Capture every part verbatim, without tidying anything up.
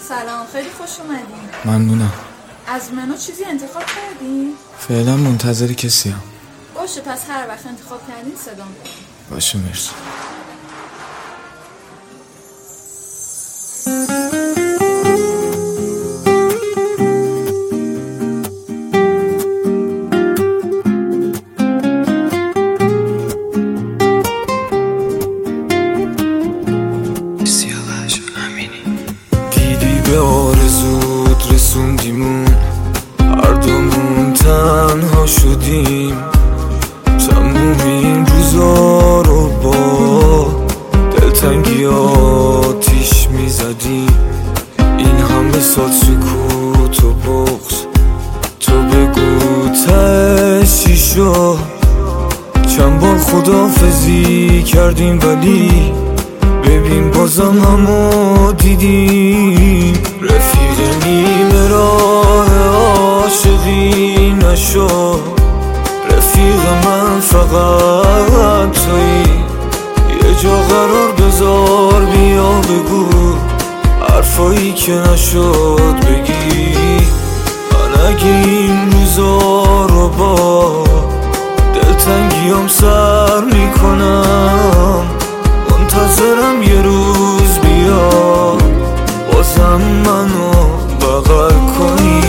سلام، خیلی خوش اومدین. ممنونم. از منو چیزی انتخاب کردین؟ فعلا منتظر کسی هم. باشه، پس هر وقت انتخاب کردین صدام کنین. باشه، مرسی. دیدی به آرزود رسوندیمون، هر دومون تنها شدیم. تموم این روزا رو با دلتنگی آتیش میزدیم. این همه سال سکوت و بغض، تو بگو تهش چی شد؟ چند بار خداحافظی کردیم ولی ببین بازم همو دیدیم. رفیق نیمه راه عاشقی نشو، رفیق من فقط تویی. یه جا قرار بذار، بیا بگو حرفایی که نشد بگی. من اگه این روزا رو با دلتنگیام سر میکنم، منتظرم یه روز بیا بازم منو بغل کنی.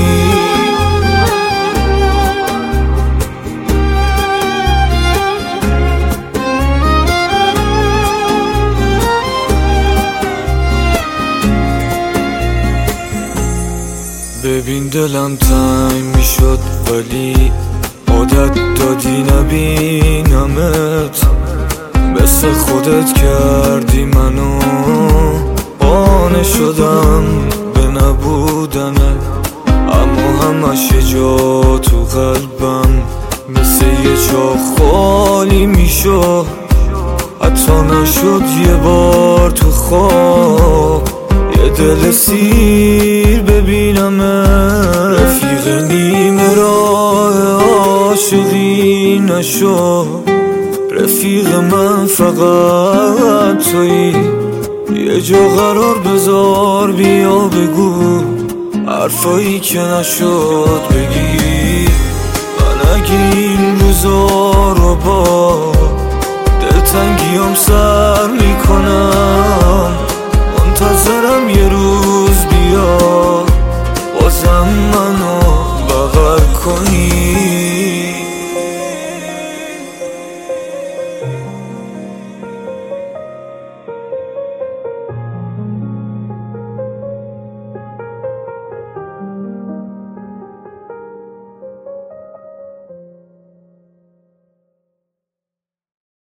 ببین دلم تنگ میشد ولی عادت دادی نبینمت. مثل خودت کردی منو، قانع شدم به نبودنه. اما همش یه جا تو قلبم مثل یه جا خالی میشد. حتی نشد یه بار تو خواب یه دل سیر ببینمه. رفیق نیمه راه عاشقی نشو، رفیق من فقط تویی. یه جا قرار بذار، بیا بگو حرفایی که نشد بگی. من اگه این روزا رو با دلتنگیام سر میکنم،